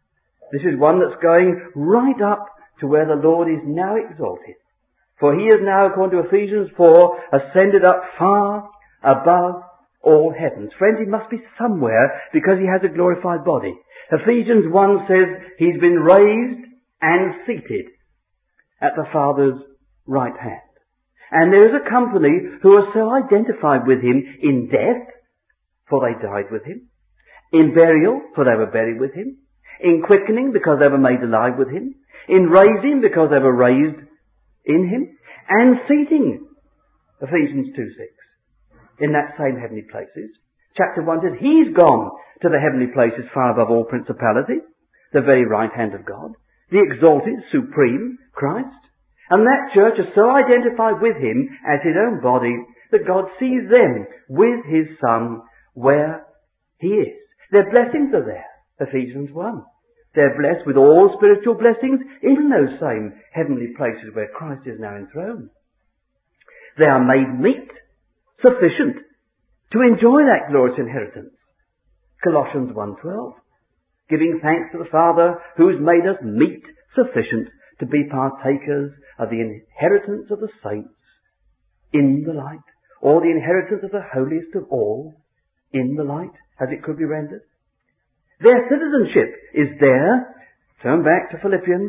This is one that's going right up to where the Lord is now exalted. For he is now, according to Ephesians four, ascended up far above all heavens. Friends, he must be somewhere because he has a glorified body. Ephesians one says he's been raised and seated at the Father's right hand. And there is a company who are so identified with him in death, for they died with him, in burial, for they were buried with him, in quickening, because they were made alive with him, in raising, because they were raised in him, and seating, Ephesians two six, in that same heavenly places. Chapter one says he's gone to the heavenly places far above all principality, the very right hand of God, the exalted, supreme Christ. And that church is so identified with him as his own body that God sees them with his Son where he is. Their blessings are there, Ephesians one. They're blessed with all spiritual blessings in those same heavenly places where Christ is now enthroned. They are made meet, sufficient, to enjoy that glorious inheritance. Colossians one twelve. Giving thanks to the Father who's made us meet, sufficient, to be partakers of the inheritance of the saints in the light, or the inheritance of the holiest of all in the light, as it could be rendered. Their citizenship is there. Turn back to Philippians.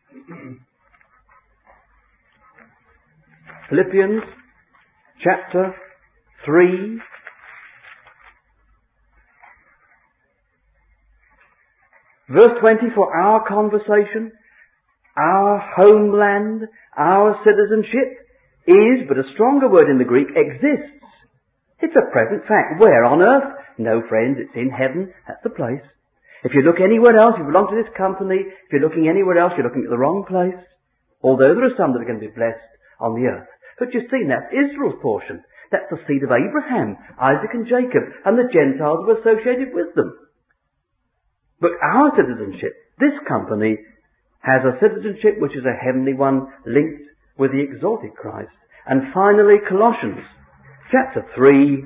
Philippians chapter three. Verse twenty, for our conversation, our homeland, our citizenship is, but a stronger word in the Greek, exists. It's a present fact. Where on earth? No, friends, it's in heaven. That's the place. If you look anywhere else, you belong to this company. If you're looking anywhere else, you're looking at the wrong place. Although there are some that are going to be blessed on the earth. But you've seen that's Israel's portion. That's the seed of Abraham, Isaac and Jacob, and the Gentiles were associated with them. But our citizenship, this company, has a citizenship which is a heavenly one linked with the exalted Christ. And finally, Colossians chapter three.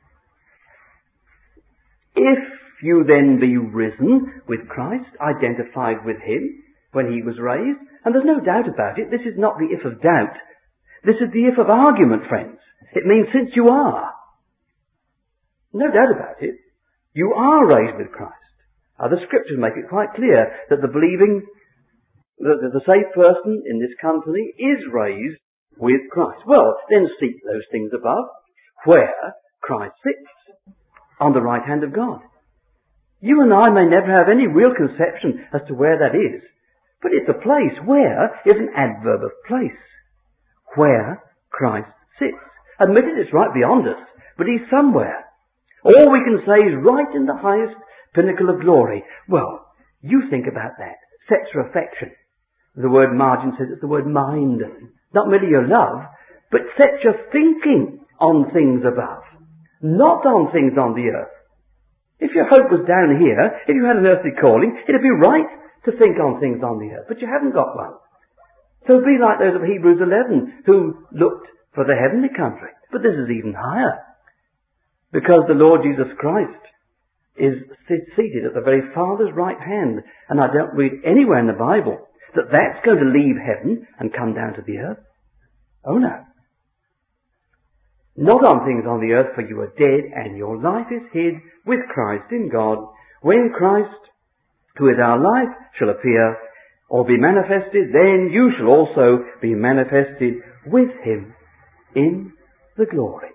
If you then be risen with Christ, identified with him when he was raised, and there's no doubt about it, this is not the if of doubt. This is the if of argument, friends. It means since you are. No doubt about it. You are raised with Christ. Uh, the scriptures make it quite clear that the believing, that the saved person in this company is raised with Christ. Well, then seek those things above, where Christ sits, on the right hand of God. You and I may never have any real conception as to where that is, but it's a place. Where is an adverb of place. Where Christ sits. Admitted it's right beyond us, but he's somewhere. All we can say is right in the highest pinnacle of glory. Well, you think about that. Sex or affection. The word margin says it's the word mind. Not merely your love, but set your thinking on things above. Not on things on the earth. If your hope was down here, if you had an earthly calling, it'd be right to think on things on the earth, but you haven't got one. So be like those of Hebrews eleven who looked for the heavenly country. But this is even higher. Because the Lord Jesus Christ is seated at the very Father's right hand. And I don't read anywhere in the Bible that that's going to leave heaven and come down to the earth. Oh no. Not on things on the earth, for you are dead and your life is hid with Christ in God. When Christ, who is our life, shall appear or be manifested, then you shall also be manifested with him in the glory.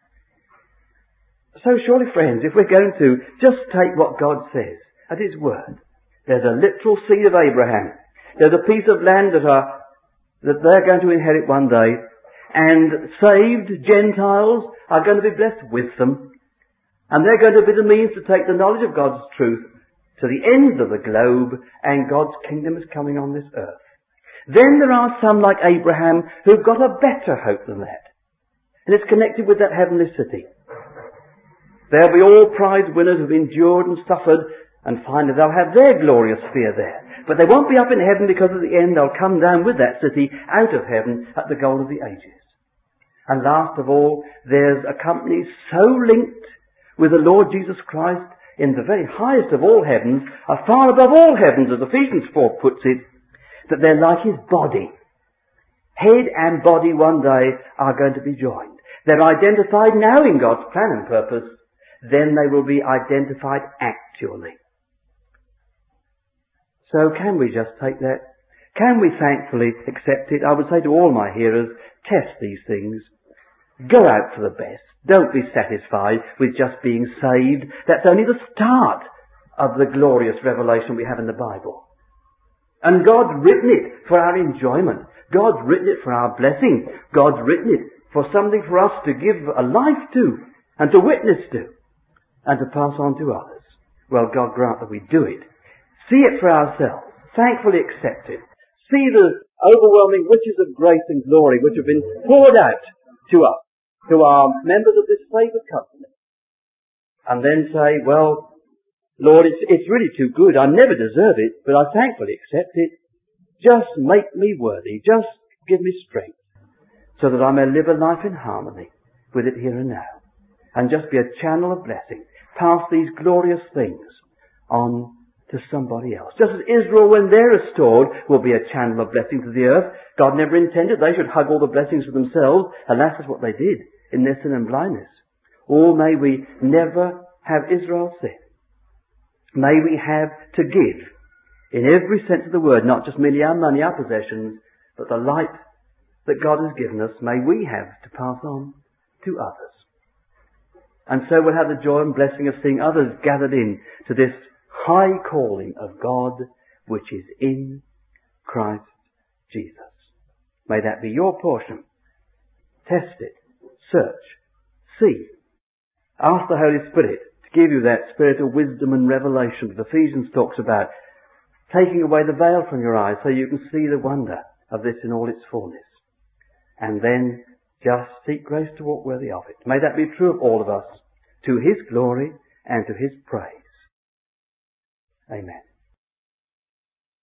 So surely, friends, if we're going to just take what God says at his word, there's a literal seed of Abraham. There's a piece of land that are that they're going to inherit one day, and saved Gentiles are going to be blessed with them, and they're going to be the means to take the knowledge of God's truth to the ends of the globe, and God's kingdom is coming on this earth. Then there are some like Abraham who've got a better hope than that, and it's connected with that heavenly city. They'll be all prize winners who've endured and suffered, and finally they'll have their glorious sphere there. But they won't be up in heaven, because at the end they'll come down with that city out of heaven at the goal of the ages. And last of all, there's a company so linked with the Lord Jesus Christ in the very highest of all heavens, are far above all heavens, as Ephesians four puts it, that they're like his body. Head and body one day are going to be joined. They're identified now in God's plan and purpose. Then they will be identified actually. So can we just take that? Can we thankfully accept it? I would say to all my hearers, test these things. Go out for the best. Don't be satisfied with just being saved. That's only the start of the glorious revelation we have in the Bible. And God's written it for our enjoyment. God's written it for our blessing. God's written it for something for us to give a life to and to witness to and to pass on to others. Well, God grant that we do it. See it for ourselves. Thankfully accept it. See the overwhelming riches of grace and glory which have been poured out to us, to our members of this favoured company. And then say, well, Lord, it's, it's really too good. I never deserve it, but I thankfully accept it. Just make me worthy. Just give me strength so that I may live a life in harmony with it here and now. And just be a channel of blessing. Pass these glorious things on to somebody else. Just as Israel, when they're restored, will be a channel of blessing to the earth. God never intended they should hug all the blessings for themselves. Alas, that's what they did in their sin and blindness. Oh, may we never have Israel's sin. May we have to give, in every sense of the word, not just merely our money, our possessions, but the light that God has given us, may we have to pass on to others. And so we'll have the joy and blessing of seeing others gathered in to this high calling of God, which is in Christ Jesus. May that be your portion. Test it. Search. See. Ask the Holy Spirit to give you that spirit of wisdom and revelation that Ephesians talks about, taking away the veil from your eyes so you can see the wonder of this in all its fullness. And then just seek grace to walk worthy of it. May that be true of all of us, to his glory and to his praise. Amen.